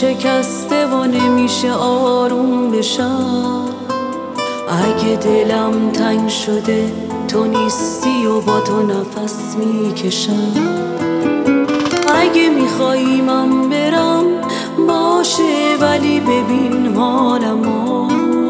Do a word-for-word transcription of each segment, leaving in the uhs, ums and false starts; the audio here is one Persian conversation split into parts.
شکسته و نمیشه آروم بشم. اگه دلم تنگ شده تو نیستی و با تو نفس میکشم. اگه میخوایی من برم باشه، ولی ببین حالمو،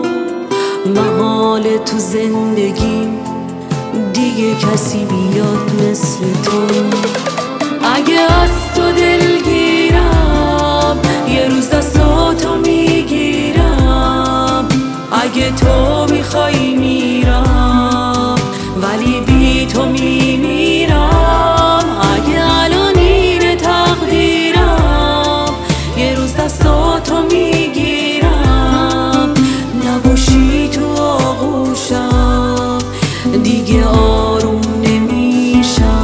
محال تو زندگیم دیگه کسی بیاد مثل تو. اگه از تو دلگیرم یه روز دستاتو میگیرم. اگه تو میخوایی میرم ولی بی تو میمیرم. اگه الان اینه تقدیرم یه روز دستاتو میگیرم. نباشی تو آغوشم دیگه آروم نمیشم.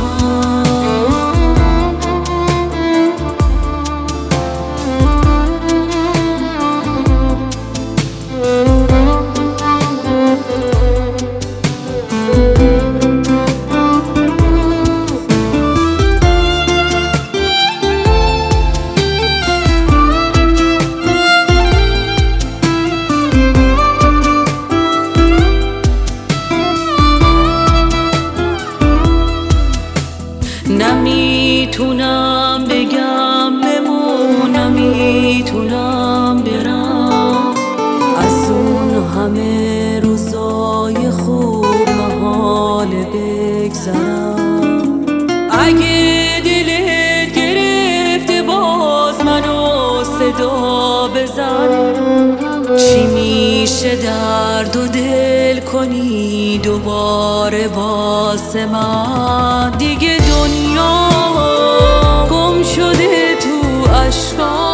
نمیتونم بگم بمون، نمیتونم برم از اون همه روزای خوب محال بگذرم. اگه دلت گرفته باز منو صدا بزن. چی میشه درد و دل کنی دوباره واسه من؟ دیگه دنیا گم شده تو اشکام.